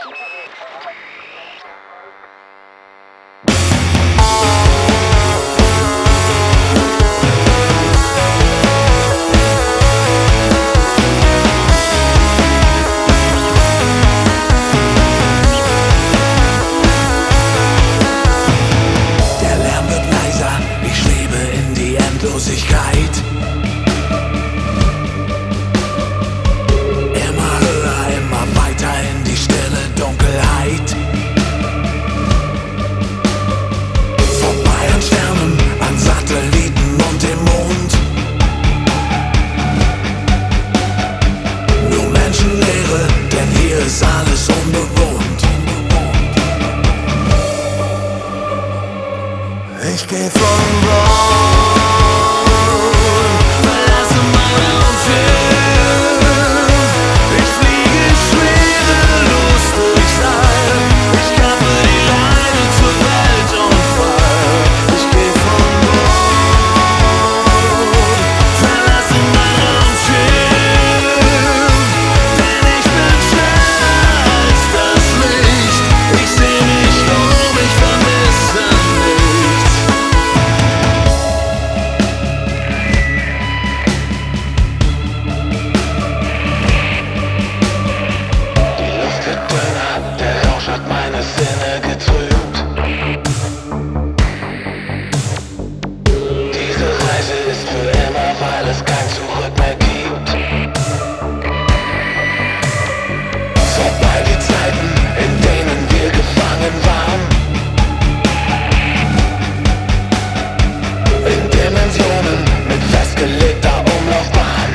Immer höher, immer weiter in die stille Dunkelheit. Vorbei an Sternen, an Satelliten und dem Mond. Nur Menschenleere, denn hier ist alles unbewohnt. Ich geh von Bord. Sinne getrübt. Diese Reise ist für immer, weil es kein Zurück mehr gibt. Vorbei die Zeiten, in denen wir gefangen waren. In Dimensionen mit festgelegter Umlaufbahn.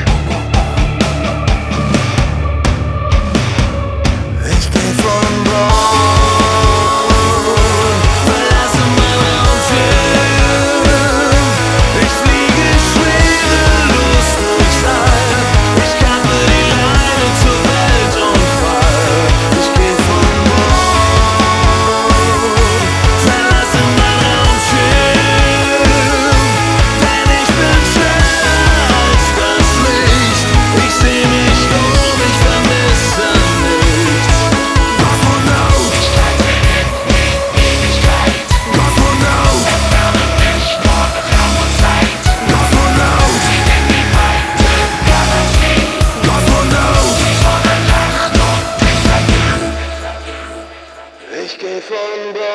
Ich geh von Bord. Ich geh von Bord,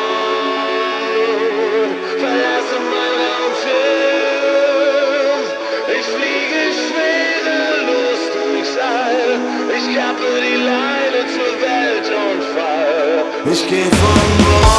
verlasse mein Raumschiff. Ich fliege schwerelos durchs All. Ich kappe die Leine zur Welt und fall. Ich geh von Bord.